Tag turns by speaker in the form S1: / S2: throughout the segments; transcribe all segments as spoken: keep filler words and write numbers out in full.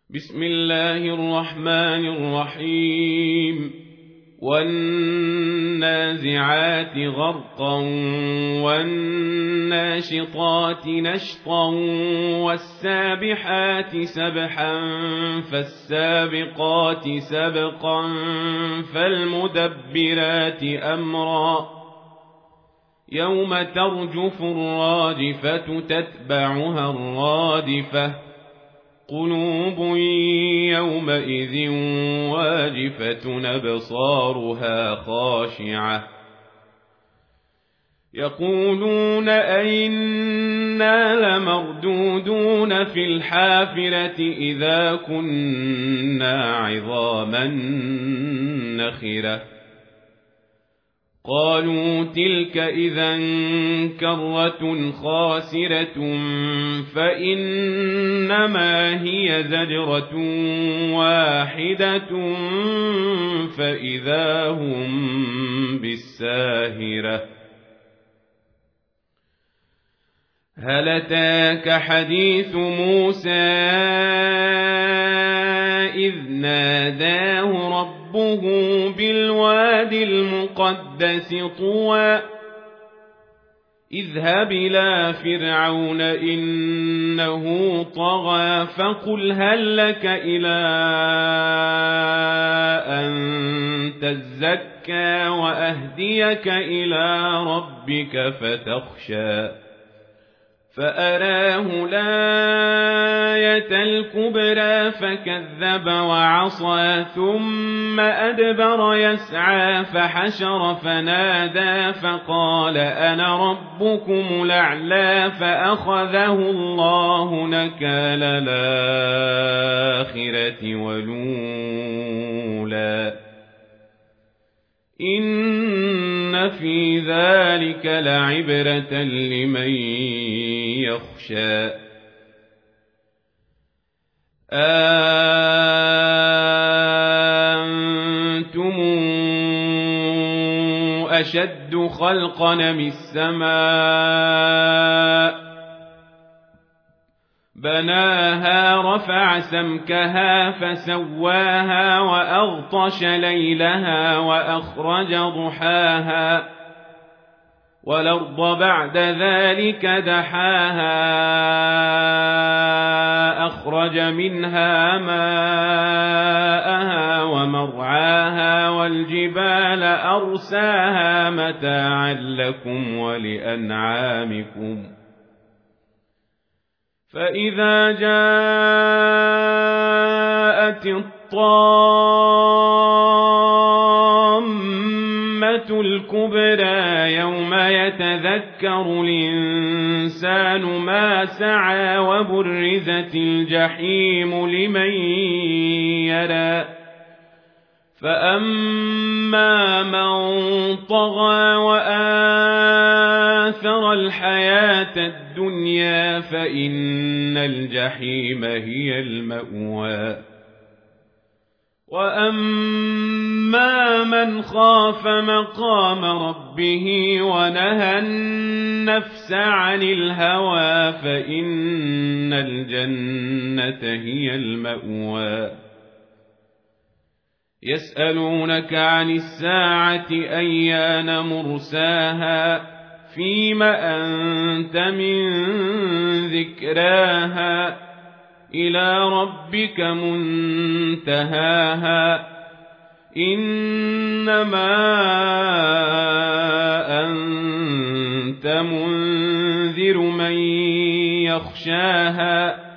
S1: بسم الله الرحمن الرحيم والنازعات غرقا والناشطات نشطا والسابحات سبحا فالسابقات سبقا فالمدبرات أمرا يوم ترجف الراجفة تتبعها الرادفة قلوب يومئذ واجفة أبصارها خاشعة يقولون أئنا لمردودون في الحافرة إذا كنا عظاما نخرة قالوا تلك إذا كرة خاسرة فإنما هي زجرة واحدة فإذا هم بالساهرة هل أتاك حديث موسى إذ ناداه ربه بالواد المقدس طوى اذهب إلى فرعون إنه طغى فقل هل لك إلى أن تزكى وأهديك إلى ربك فتخشى فأراه الآية الكبرى فكذب وعصى ثم أدبر يسعى فحشر فنادى فقال أنا ربكم الأعلى فأخذه الله نكال الآخرة والأولى إن في ذلك لعبرة لمن يخشى أنتم أشد خلقا من السماء بناها رفع سمكها فسواها وأغطش ليلها وأخرج ضحاها والأرض بعد ذلك دحاها أخرج منها ماءها ومرعاها والجبال أرساها متاعا لكم ولأنعامكم فإذا جاءت الطامة الكبرى يوم يتذكر الإنسان ما سعى وبرزت الجحيم لمن يرى فأما من طغى وآثر الحياة الدنيا فإن الجحيم هي المأوى وأما من خاف مقام ربه ونهى النفس عن الهوى فإن الجنة هي المأوى يسألونك عن الساعة أيان مرساها فيم أنت من ذكراها إلى ربك منتهاها إنما أنت منذر من يخشاها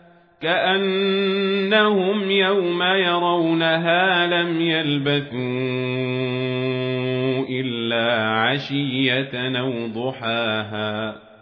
S1: كأنهم يوم يرونها لم يلبثوا إلا عشية أو ضحاها